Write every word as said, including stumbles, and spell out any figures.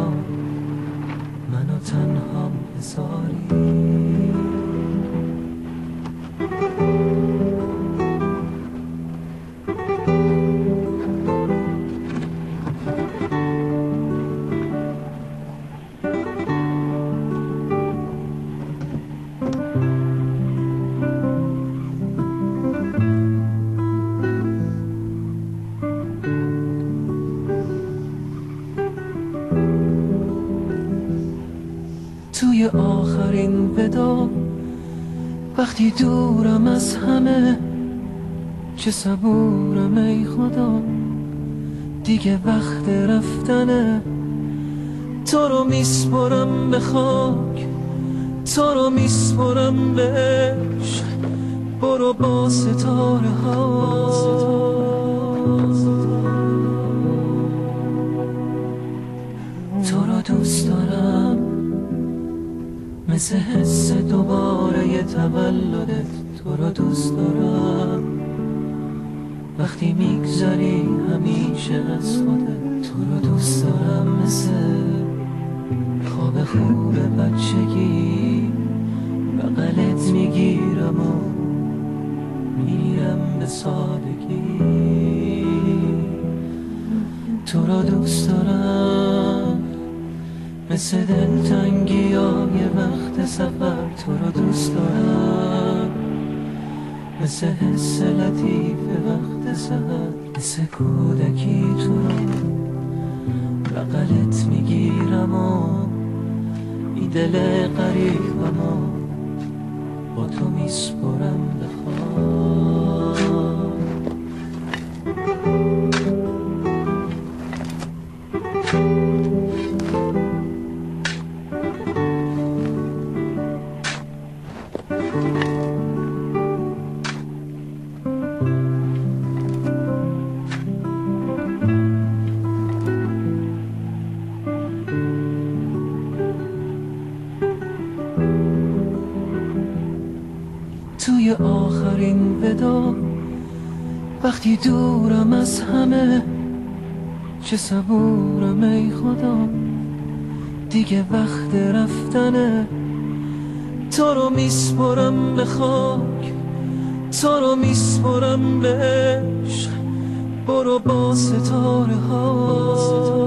الان منو تنها بذاری. توی آخرین ودا وقتی دورم از همه، چه صبورم ای خدا، دیگه وقت رفتنه. تو رو میسپرم به خاک، تو رو میسپرم به عشق، برو با ستاره ها. تو رو دوست دارم مثل حس دوباره ی تولدت. تو رو دوست دارم وقتی میگذری همیشه از خودت. تو رو دوست دارم مثل خواب خوب بچگی، بغلت میگیرم و میرم به سادگی. تو رو دوست دارم مثل دلتنگی های وقت سفر. تو رو دوست دارم مثل حس لطیف وقت سحر، مثل کودکی تو رو بغلت میگیرم و بی دل غریبم و با تو میسپرم به خواب. توی آخرین ودا وقتی دورم از همه، چه صبورم ای خدا، دیگه وقت رفتنه. تو رو میسپرم به خاک، تو رو میسپرم به عشق، برو با ستاره ها.